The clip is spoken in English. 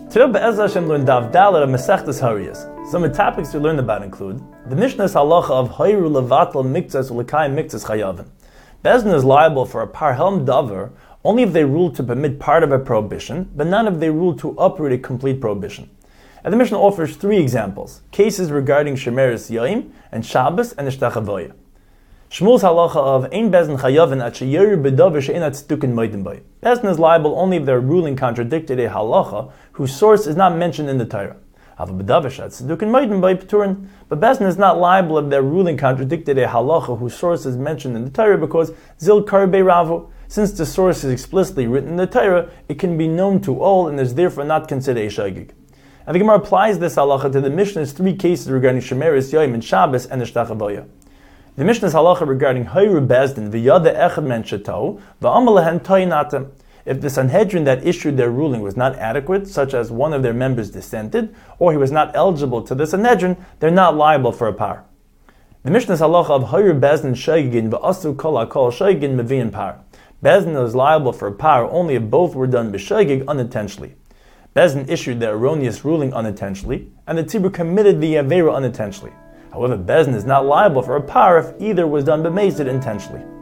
Today, Be'ez Hashem learn Daf Dalet of Masechtas Hariyas. Some of the topics we learned about include the Mishnah's halacha of Hayru levatal miktzas u'lekayim miktzas chayavin. Beis Din is liable for a parhelm davar only if they rule to permit part of a prohibition, but not if they rule to uproot a complete prohibition. And the Mishnah offers three examples: cases regarding Shemeres Yom and Shabbos and Ishtach Avoya. Shmuel's halacha of Ein Beis Din chayavin at sheyeru b'davar she'enat tzdukin moedin bay. Beis Din is liable only if their ruling contradicted a halacha whose source is not mentioned in the Torah. But Beis Din is not liable if their ruling contradicted a halacha whose source is mentioned in the Torah because zil karbe ravu. Since the source is explicitly written in the Torah, it can be known to all and is therefore not considered a shagig. And the Gemara applies this halacha to the Mishnah's three cases regarding Shemeres Yom and Shabbos and Ishtach Avoya. The Mishnah's halacha regarding Hayru Beis Din v'yada echad men shetau v'amal lehen toyinatem. If the Sanhedrin that issued their ruling was not adequate, such as one of their members dissented, or he was not eligible to the Sanhedrin, they're not liable for a par. The Mishnah's halacha of Hayru Beis Din shagigin v'asu kol hakol shagigin mevi'in par. Beis Din is liable for a par only if both were done b'shagig unintentionally. Beis Din issued the erroneous ruling unintentionally, and the tzibur committed the avera unintentionally. However, Beis Din is not liable for a par if either was done b'meisid intentionally.